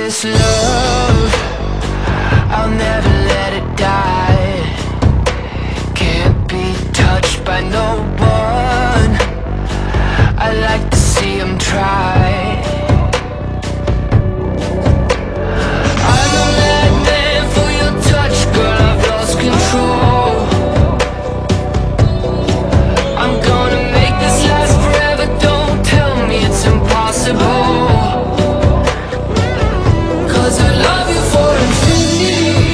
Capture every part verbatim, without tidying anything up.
this love, I'll never let it die. Can't be touched by no one, I like to see them try. I'm a madman for your touch, girl, I've lost control. I'm gonna make this last forever, don't tell me it's impossible. Cause I love you for infinity,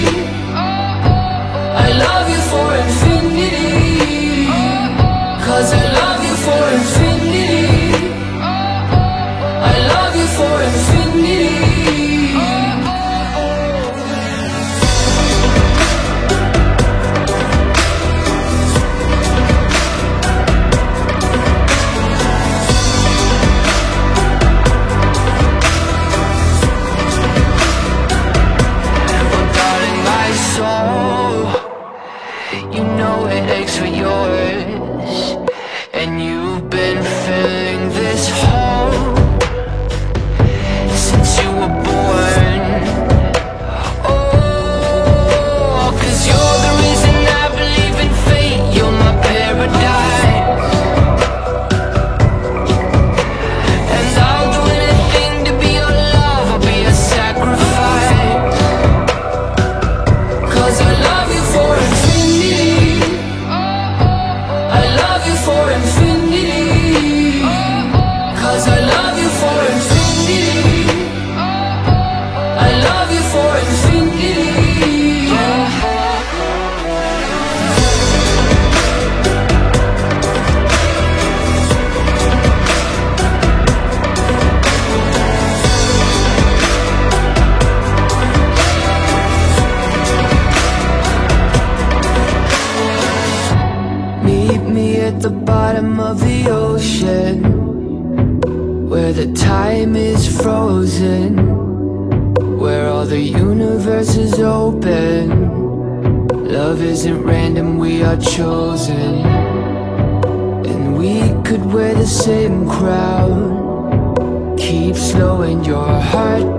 I love you for infinity. Cause I love you for infinity, I love you for infinity. You know it aches for yours, and you've been filling this hole since you were born. Oh, cause you're the reason I believe in fate, you're my paradise. And I'll do anything to be your love, I'll be a sacrifice. Cause I love you for infinity, I love you for infinity. Cause I love you for infinity, I love you for infinity. Meet me at the bottom of the ocean, where the time is frozen, where all the universe is open. Love isn't random, we are chosen. And we could wear the same crown, keep slowing your heart